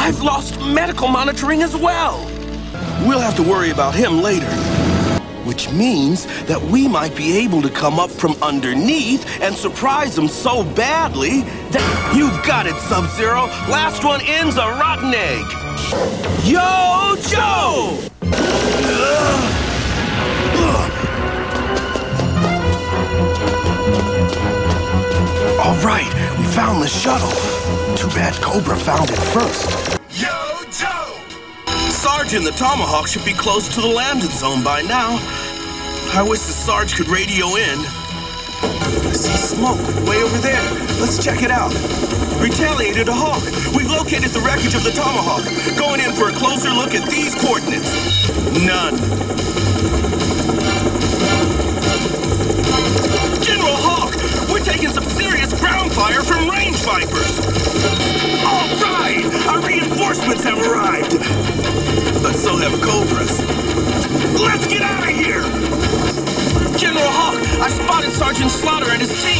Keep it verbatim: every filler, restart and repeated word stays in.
I've lost medical monitoring as well. We'll have to worry about him later. Which means that we might be able to come up from underneath and surprise him so badly that... You've got it, Sub-Zero. Last one in's a rotten egg. Yo, Joe! All right, we found the shuttle. Too bad Cobra found it first. Yo, Joe! Sergeant, the Tomahawk should be close to the landing zone by now. I wish the Sarge could radio in. I see smoke way over there. Let's check it out. Retaliated a Hawk. We've located the wreckage of the Tomahawk. Going in for a closer look at these coordinates. None. General Hawk, we're taking some serious ground fire from range vipers. All right, our reinforcements have arrived. But so have Cobras. Let's get out of here! General Hawk, I spotted Sergeant Slaughter and his team.